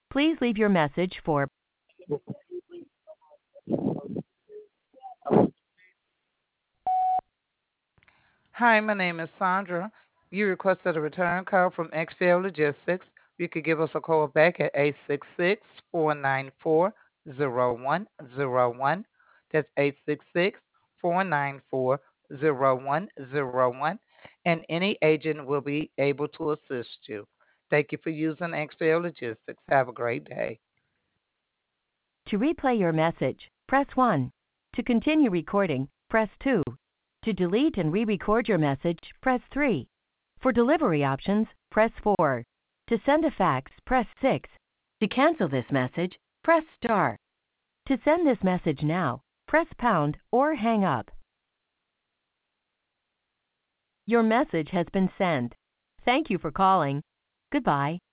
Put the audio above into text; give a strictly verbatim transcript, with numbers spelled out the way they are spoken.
Please leave your message for Hi, my name is Sandra. You requested a return call from X P L Logistics. You could give us a call back at eight six six, four nine four, zero one zero one. That's eight six six, four nine four, zero one zero one. And any agent will be able to assist you. Thank you for using X P L Logistics. Have a great day. to replay your message, press one. To continue recording, press two. To delete and re-record your message, press three. For delivery options, press four. To send a fax, press six. To cancel this message, press star. To send this message now, press pound or hang up. Your message has been sent. Thank you for calling. Goodbye.